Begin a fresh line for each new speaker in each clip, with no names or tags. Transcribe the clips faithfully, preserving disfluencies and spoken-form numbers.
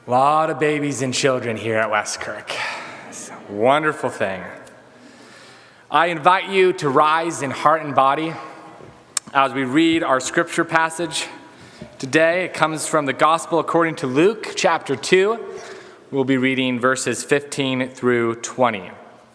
A lot of babies and children here at Westkirk. It's a wonderful thing. I invite you to rise in heart and body as we read our scripture passage. Today it comes from the Gospel according to Luke, chapter two. We'll be reading verses fifteen through twenty.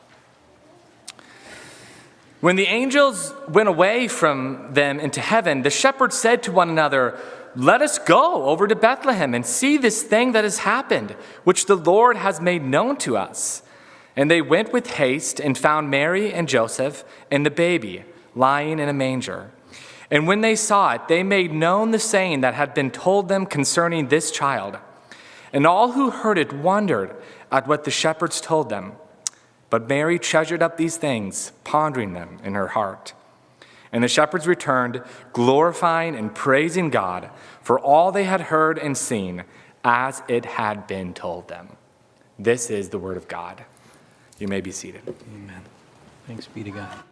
When the angels went away from them into heaven, the shepherds said to one another, "Let us go over to Bethlehem and see this thing that has happened, which the Lord has made known to us." And they went with haste and found Mary and Joseph and the baby lying in a manger. And when they saw it, they made known the saying that had been told them concerning this child. And all who heard it wondered at what the shepherds told them. But Mary treasured up these things, pondering them in her heart. And the shepherds returned, glorifying and praising God for all they had heard and seen, as it had been told them. This is the word of God. You may be seated.
Amen. Thanks be to God.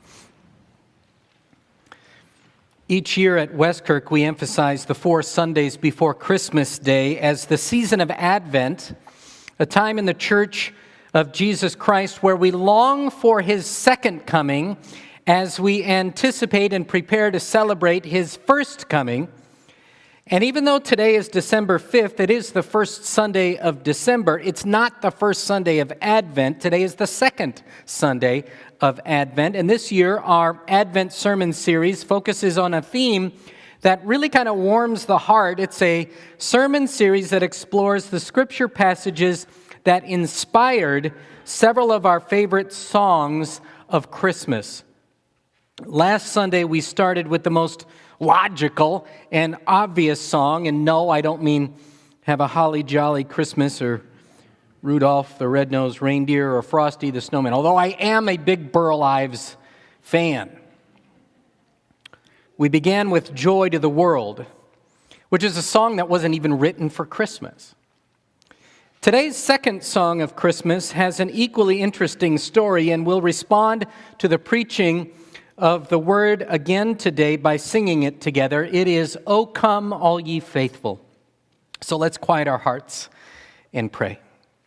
Each year at Westkirk, we emphasize the four Sundays before Christmas Day as the season of Advent, a time in the Church of Jesus Christ where we long for his second coming as we anticipate and prepare to celebrate his first coming. And even though today is December fifth, it is the first Sunday of December. It's not the first Sunday of Advent. Today is the second Sunday of Advent. And this year, our Advent sermon series focuses on a theme that really kind of warms the heart. It's a sermon series that explores the scripture passages that inspired several of our favorite songs of Christmas. Last Sunday, we started with the most logical and obvious song, and no, I don't mean Have a Holly Jolly Christmas or Rudolph the Red-Nosed Reindeer or Frosty the Snowman, although I am a big Burl Ives fan. We began with Joy to the World, which is a song that wasn't even written for Christmas. Today's second song of Christmas has an equally interesting story, and we'll respond to the preaching of the word again today by singing it together. It is, "O come, all ye faithful." So let's quiet our hearts and pray.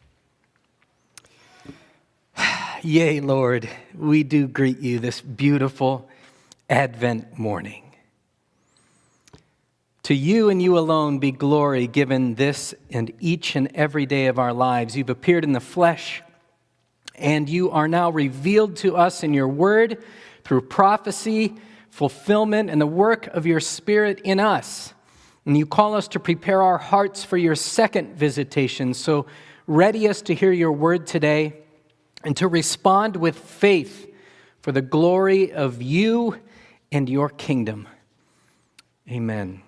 Yea, Lord, we do greet you this beautiful Advent morning. To you and you alone be glory given this and each and every day of our lives. You've appeared in the flesh, and you are now revealed to us in your word through prophecy, fulfillment, and the work of your Spirit in us. And you call us to prepare our hearts for your second visitation. So ready us to hear your word today and to respond with faith for the glory of you and your kingdom. Amen.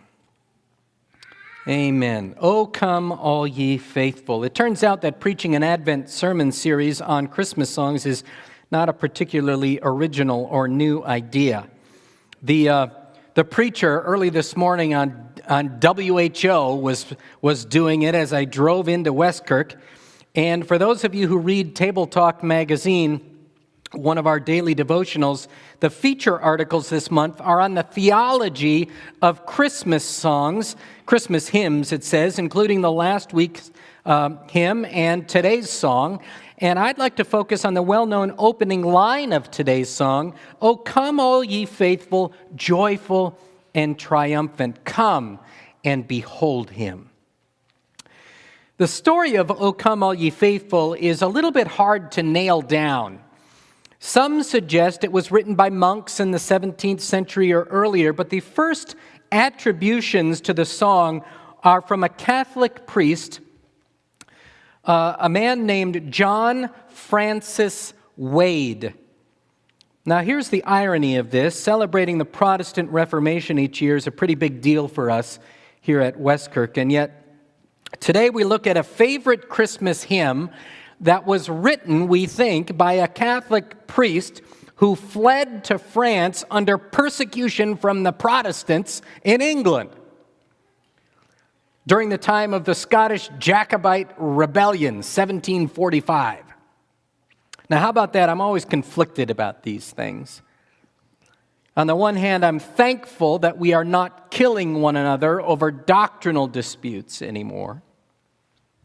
Amen. O come, all ye faithful. It turns out that preaching an Advent sermon series on Christmas songs is not a particularly original or new idea. The uh, the preacher early this morning on, on W H O was, was doing it as I drove into Westkirk. And for those of you who read Table Talk magazine, one of our daily devotionals, the feature articles this month are on the theology of Christmas songs, Christmas hymns, it says, including the last week's uh, hymn and today's song. And I'd like to focus on the well-known opening line of today's song, "O come, all ye faithful, joyful and triumphant, come and behold him." The story of "O come, all ye faithful" is a little bit hard to nail down. Some suggest it was written by monks in the seventeenth century or earlier, but the first attributions to the song are from a Catholic priest, uh, a man named John Francis Wade. Now, here's the irony of this. Celebrating the Protestant Reformation each year is a pretty big deal for us here at Westkirk, and yet today we look at a favorite Christmas hymn that was written, we think, by a Catholic priest who fled to France under persecution from the Protestants in England during the time of the Scottish Jacobite Rebellion, seventeen forty-five. Now, how about that? I'm always conflicted about these things. On the one hand, I'm thankful that we are not killing one another over doctrinal disputes anymore.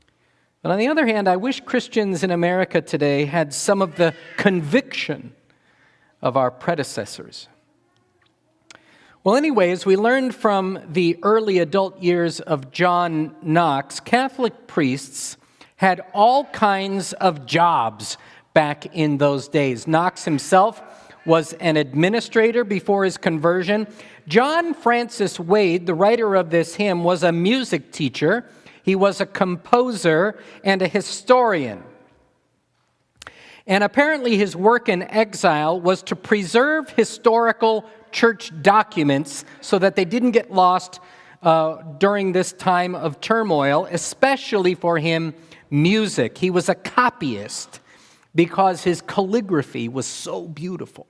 But on the other hand, I wish Christians in America today had some of the conviction of our predecessors. Well, anyways, we learned from the early adult years of John Knox, Catholic priests had all kinds of jobs back in those days. Knox himself was an administrator before his conversion. John Francis Wade, the writer of this hymn, was a music teacher. He was a composer and a historian. And apparently his work in exile was to preserve historical church documents so that they didn't get lost uh, during this time of turmoil, especially for him, music. He was a copyist because his calligraphy was so beautiful.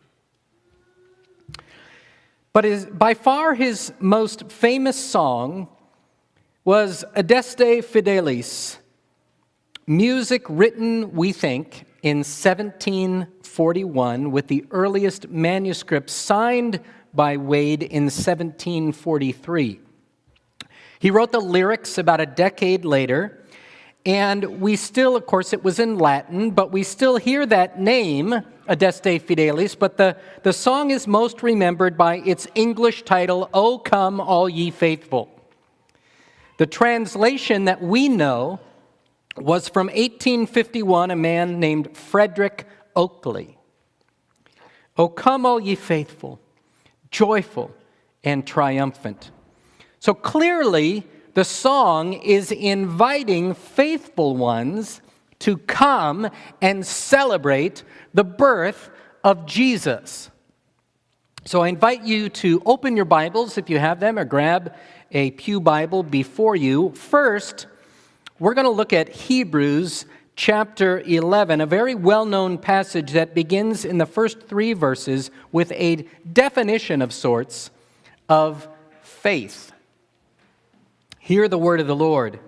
But his, by far his most famous song was Adeste Fidelis, music written, we think, in seventeen forty-one, with the earliest manuscript signed by Wade in seventeen forty-three. He wrote the lyrics about a decade later, and we still, of course, it was in Latin, but we still hear that name, Adeste Fidelis, but the, the song is most remembered by its English title, O Come All Ye Faithful. The translation that we know was from eighteen fifty-one, a man named Frederick Oakley. O come all ye faithful, joyful and triumphant. So clearly, the song is inviting faithful ones to come and celebrate the birth of Jesus. So I invite you to open your Bibles, if you have them, or grab a pew Bible before you. First, we're going to look at Hebrews chapter eleven, a very well-known passage that begins in the first three verses with a definition of sorts of faith. Hear the word of the Lord.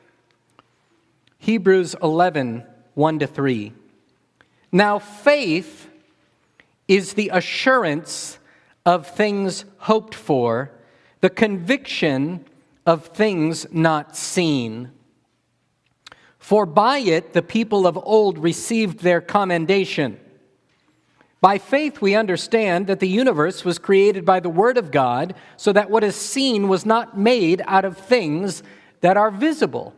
Hebrews eleven, one to three. Now faith is the assurance of things hoped for, the conviction of things not seen. For by it the people of old received their commendation. By faith we understand that the universe was created by the Word of God, so that what is seen was not made out of things that are visible.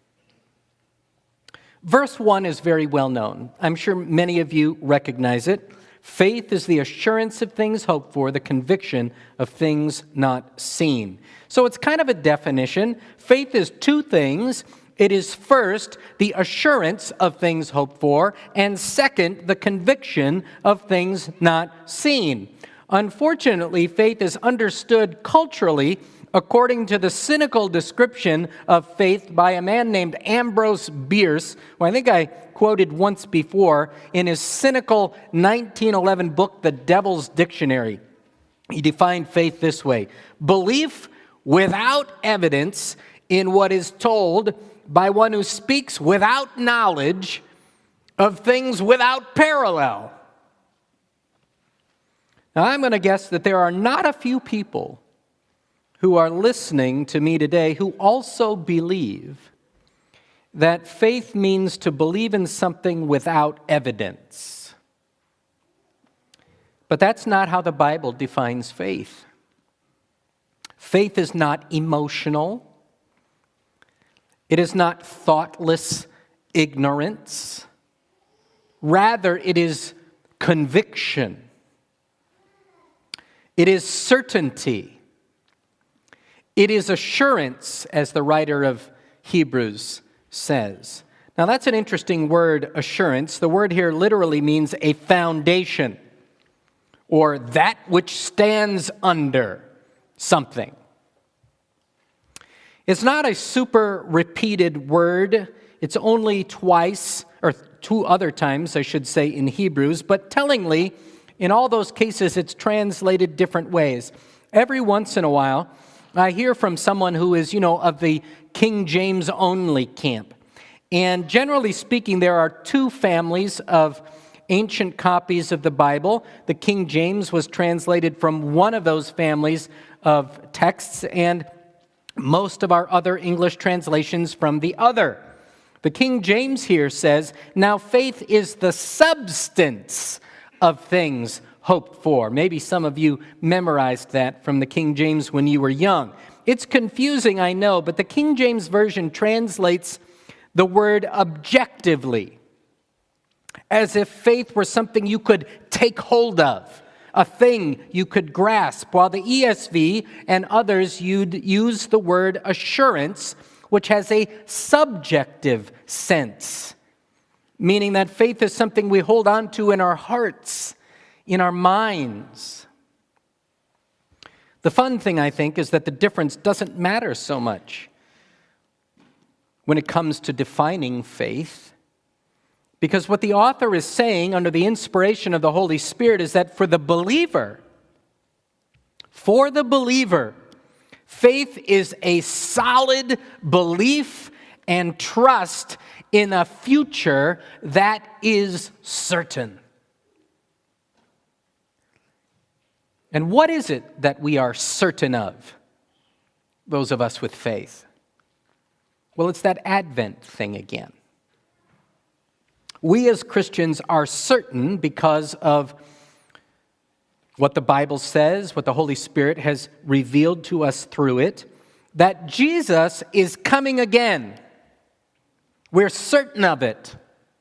Verse one is very well known. I'm sure many of you recognize it. Faith is the assurance of things hoped for, the conviction of things not seen. So it's kind of a definition. Faith is two things. It is first the assurance of things hoped for, and second, the conviction of things not seen. Unfortunately, faith is understood culturally according to the cynical description of faith by a man named Ambrose Bierce, who I think I quoted once before in his cynical nineteen eleven book, The Devil's Dictionary. He defined faith this way: belief without evidence in what is told by one who speaks without knowledge of things without parallel. Now, I'm going to guess that there are not a few people who are listening to me today who also believe that faith means to believe in something without evidence. But that's not how the Bible defines faith. Faith is not emotional. It is not thoughtless ignorance. Rather, it is conviction. It is certainty. It is assurance, as the writer of Hebrews says. Now, that's an interesting word, assurance. The word here literally means a foundation, or that which stands under something. It's not a super repeated word. It's only twice, or two other times, I should say, in Hebrews. But tellingly, in all those cases, it's translated different ways. Every once in a while, I hear from someone who is, you know, of the King James only camp. And generally speaking, there are two families of ancient copies of the Bible. The King James was translated from one of those families of texts, and most of our other English translations from the other. The King James here says, now faith is the substance of things hoped for. Maybe some of you memorized that from the King James when you were young. It's confusing, I know, but the King James Version translates the word objectively, as if faith were something you could take hold of, a thing you could grasp, while the E S V and others you'd use the word assurance, which has a subjective sense, meaning that faith is something we hold on to in our hearts, in our minds. The fun thing, I think, is that the difference doesn't matter so much when it comes to defining faith, because what the author is saying under the inspiration of the Holy Spirit is that for the believer, for the believer, faith is a solid belief and trust in a future that is certain. And what is it that we are certain of, those of us with faith? Well, it's that Advent thing again. We as Christians are certain because of what the Bible says, what the Holy Spirit has revealed to us through it, that Jesus is coming again. We're certain of it.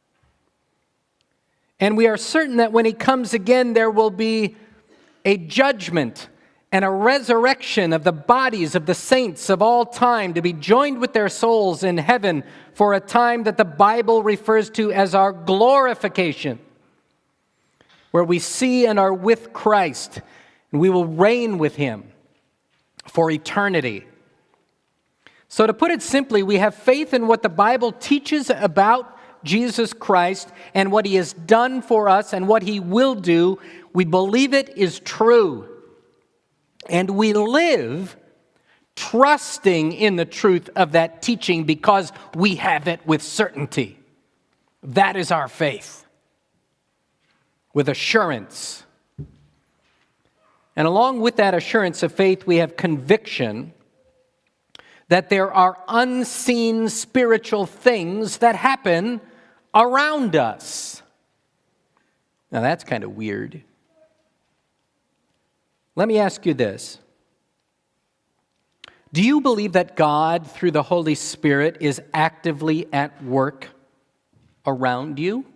And we are certain that when he comes again, there will be a judgment and a resurrection of the bodies of the saints of all time to be joined with their souls in heaven for a time that the Bible refers to as our glorification, where we see and are with Christ, and we will reign with him for eternity. So to put it simply, we have faith in what the Bible teaches about Jesus Christ and what he has done for us and what he will do. We believe it is true. And we live trusting in the truth of that teaching because we have it with certainty. That is our faith. With assurance. And along with that assurance of faith, we have conviction that there are unseen spiritual things that happen around us. Now that's kind of weird. Let me ask you this. Do you believe that God, through the Holy Spirit, is actively at work around you?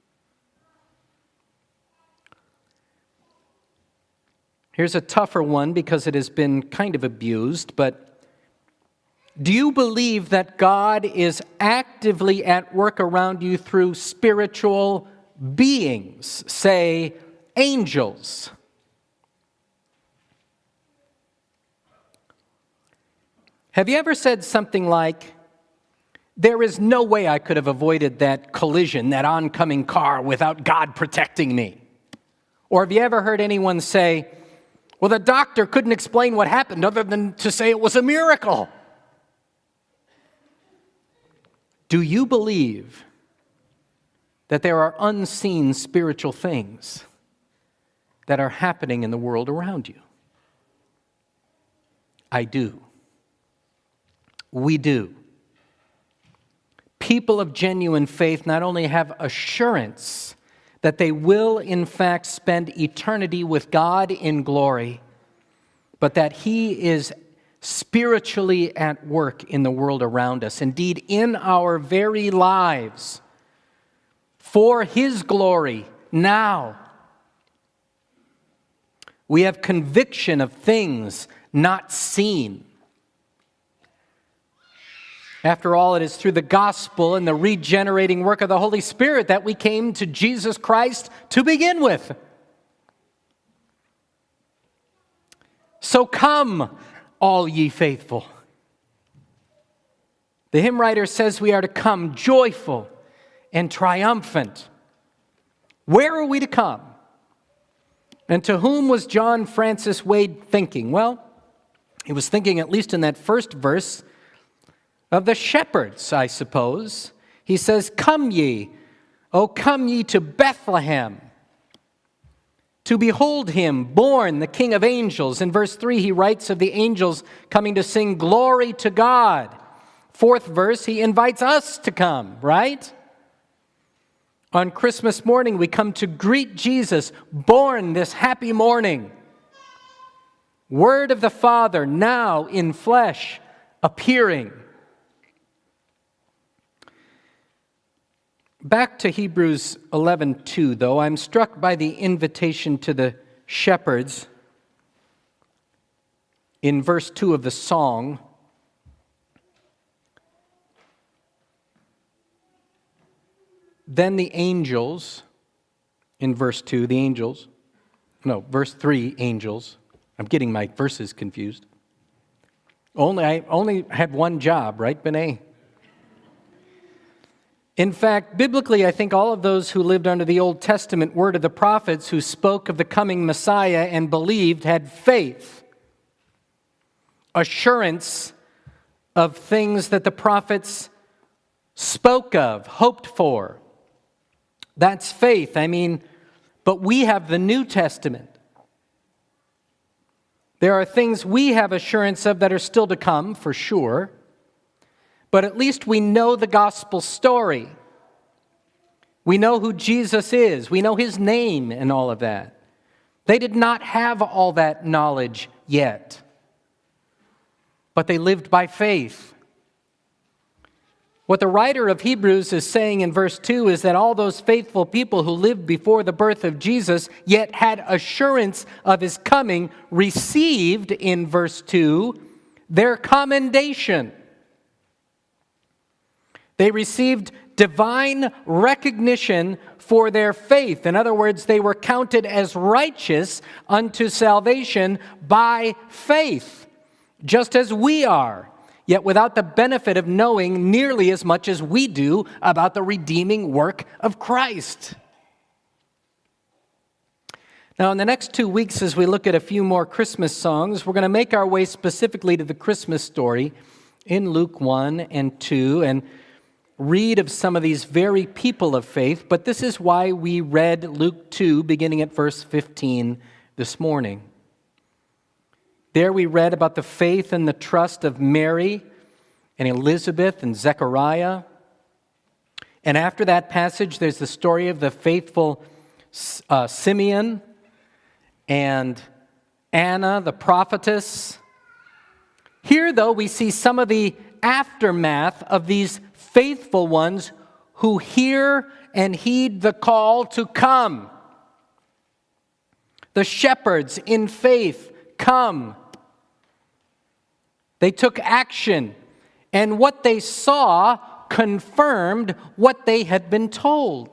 Here's a tougher one because it has been kind of abused, but do you believe that God is actively at work around you through spiritual beings, say, angels? Have you ever said something like, there is no way I could have avoided that collision, that oncoming car, without God protecting me? Or have you ever heard anyone say, well, the doctor couldn't explain what happened other than to say it was a miracle? Do you believe that there are unseen spiritual things that are happening in the world around you? I do. We do. People of genuine faith not only have assurance that they will in fact spend eternity with God in glory, but that he is spiritually at work in the world around us, indeed in our very lives, for his glory now. We have conviction of things not seen. After all, it is through the gospel and the regenerating work of the Holy Spirit that we came to Jesus Christ to begin with. So come, all ye faithful. The hymn writer says we are to come joyful and triumphant. Where are we to come? And to whom was John Francis Wade thinking? Well, he was thinking, at least in that first verse, of the shepherds, I suppose. He says, come ye, O come ye to Bethlehem, to behold him, born the King of angels. In verse three, he writes of the angels coming to sing glory to God. Fourth verse, he invites us to come, right? On Christmas morning, we come to greet Jesus, born this happy morning. Word of the Father, now in flesh, appearing. Back to Hebrews eleven two, though, I'm struck by the invitation to the shepherds in verse two of the song. Then the angels, in verse two, the angels, no, verse three, angels. I'm getting my verses confused. Only I only had one job, right, Benet? In fact, biblically, I think all of those who lived under the Old Testament word of the prophets who spoke of the coming Messiah and believed had faith, assurance of things that the prophets spoke of, hoped for. That's faith. I mean, but we have the New Testament. There are things we have assurance of that are still to come, for sure. But at least we know the gospel story. We know who Jesus is. We know his name and all of that. They did not have all that knowledge yet. But they lived by faith. What the writer of Hebrews is saying in verse two is that all those faithful people who lived before the birth of Jesus, yet had assurance of his coming, received in verse two their commendation. They received divine recognition for their faith. In other words, they were counted as righteous unto salvation by faith, just as we are, yet without the benefit of knowing nearly as much as we do about the redeeming work of Christ. Now, in the next two weeks, as we look at a few more Christmas songs, we're going to make our way specifically to the Christmas story in Luke one and two and read of some of these very people of faith. But this is why we read Luke two, beginning at verse fifteen this morning. There we read about the faith and the trust of Mary and Elizabeth and Zechariah. And after that passage, there's the story of the faithful uh, Simeon and Anna, the prophetess. Here, though, we see some of the aftermath of these faithful ones who hear and heed the call to come. The shepherds in faith come. They took action, and what they saw confirmed what they had been told.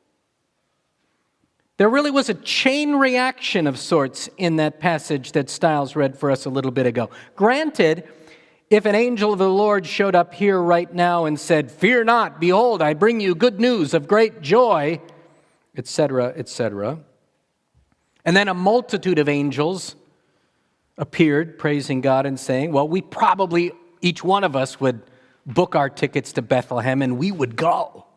There really was a chain reaction of sorts in that passage that Stiles read for us a little bit ago. Granted, if an angel of the Lord showed up here right now and said, "Fear not, behold, I bring you good news of great joy," et cetera, et cetera, and then a multitude of angels appeared, praising God and saying, well, we probably, each one of us would book our tickets to Bethlehem and we would go.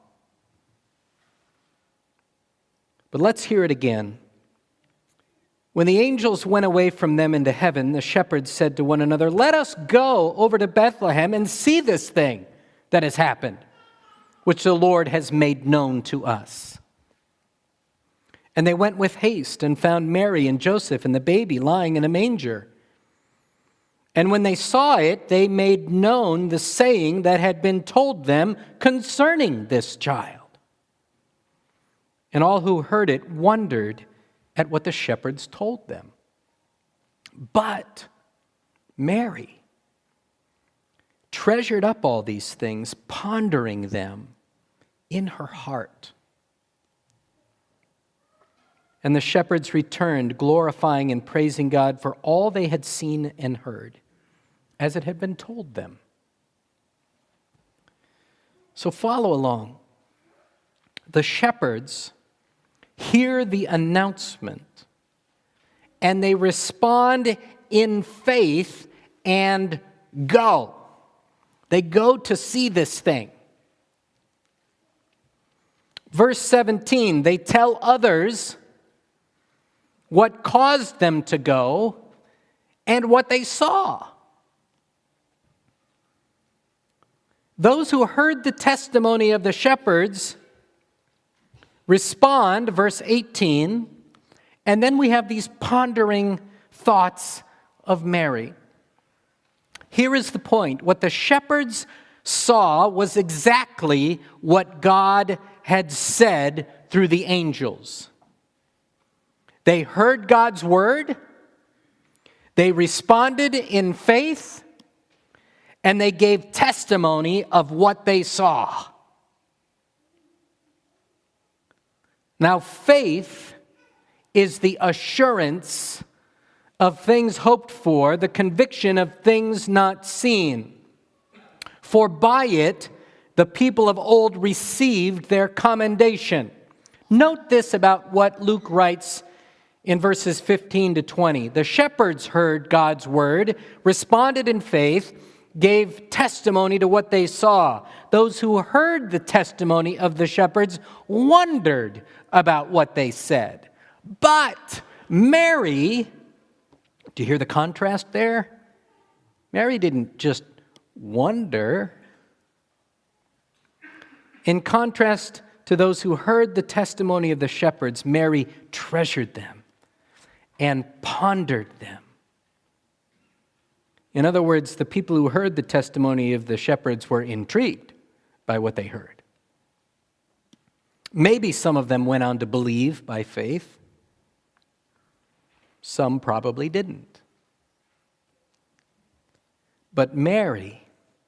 But let's hear it again. When the angels went away from them into heaven, the shepherds said to one another, "Let us go over to Bethlehem and see this thing that has happened, which the Lord has made known to us." And they went with haste and found Mary and Joseph and the baby lying in a manger. And when they saw it, they made known the saying that had been told them concerning this child. And all who heard it wondered at what the shepherds told them. But Mary treasured up all these things, pondering them in her heart. And the shepherds returned, glorifying and praising God for all they had seen and heard, as it had been told them. So follow along. The shepherds hear the announcement, and they respond in faith and go. They go to see this thing. Verse seventeen, they tell others what caused them to go and what they saw. Those who heard the testimony of the shepherds respond, verse eighteen, and then we have these pondering thoughts of Mary. Here is the point. What the shepherds saw was exactly what God had said through the angels. They heard God's word, they responded in faith, and they gave testimony of what they saw. Now, faith is the assurance of things hoped for, the conviction of things not seen. For by it, the people of old received their commendation. Note this about what Luke writes in verses fifteen to twenty. The shepherds heard God's word, responded in faith, gave testimony to what they saw. Those who heard the testimony of the shepherds wondered about what they said. But Mary, do you hear the contrast there? Mary didn't just wonder. In contrast to those who heard the testimony of the shepherds, Mary treasured them and pondered them. In other words, the people who heard the testimony of the shepherds were intrigued by what they heard. Maybe some of them went on to believe by faith. Some probably didn't. But Mary,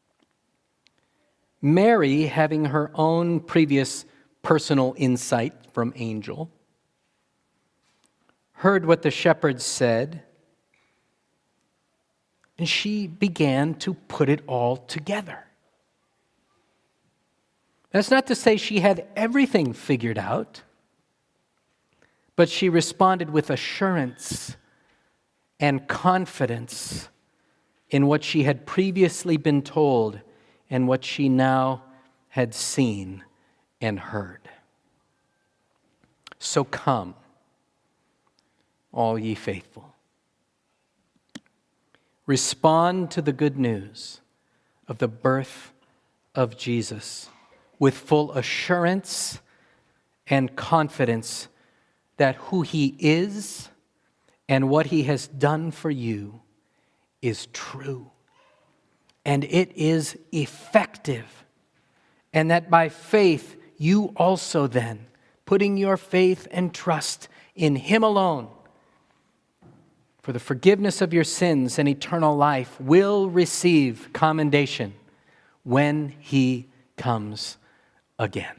Mary, having her own previous personal insight from angel, heard what the shepherds said, and she began to put it all together. That's not to say she had everything figured out, but she responded with assurance and confidence in what she had previously been told and what she now had seen and heard. So come, all ye faithful. Respond to the good news of the birth of Jesus with full assurance and confidence that who he is and what he has done for you is true. And it is effective. And that by faith, you also then, putting your faith and trust in him alone, for the forgiveness of your sins and eternal life, will receive commendation when he comes again.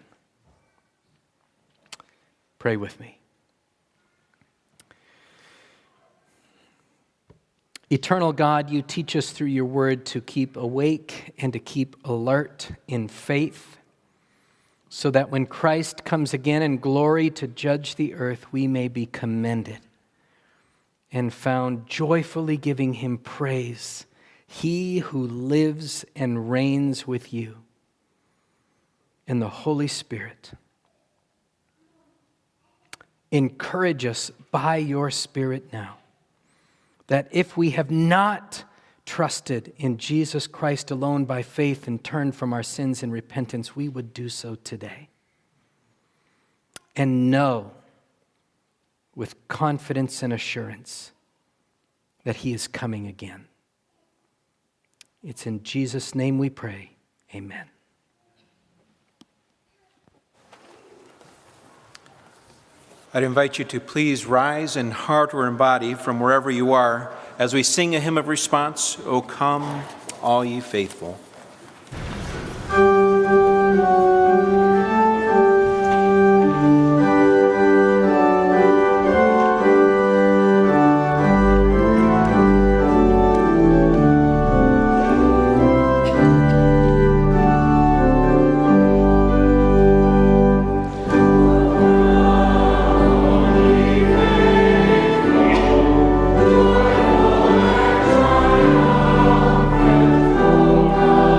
Pray with me. Eternal God, you teach us through your word to keep awake and to keep alert in faith, so that when Christ comes again in glory to judge the earth, we may be commended and found joyfully giving him praise, he who lives and reigns with you in the Holy Spirit. Encourage us by your Spirit now, that if we have not trusted in Jesus Christ alone by faith and turned from our sins in repentance, we would do so today. And know with confidence and assurance that he is coming again. It's in Jesus' name we pray. Amen.
I'd invite you to please rise in heart or in body from wherever you are as we sing a hymn of response, O come, all ye faithful.
Oh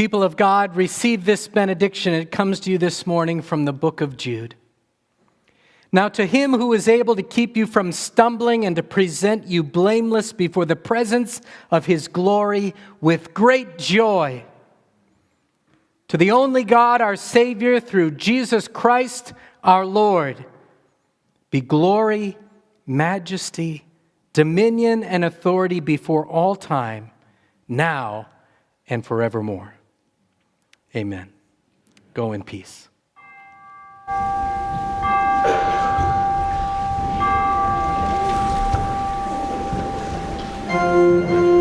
People of God, receive this benediction. It comes to you this morning from the book of Jude. Now to him who is able to keep you from stumbling and to present you blameless before the presence of his glory with great joy, to the only God, our Savior, through Jesus Christ our Lord, be glory, majesty, dominion, and authority before all time, now and forevermore. Amen. Go in peace. Thank you.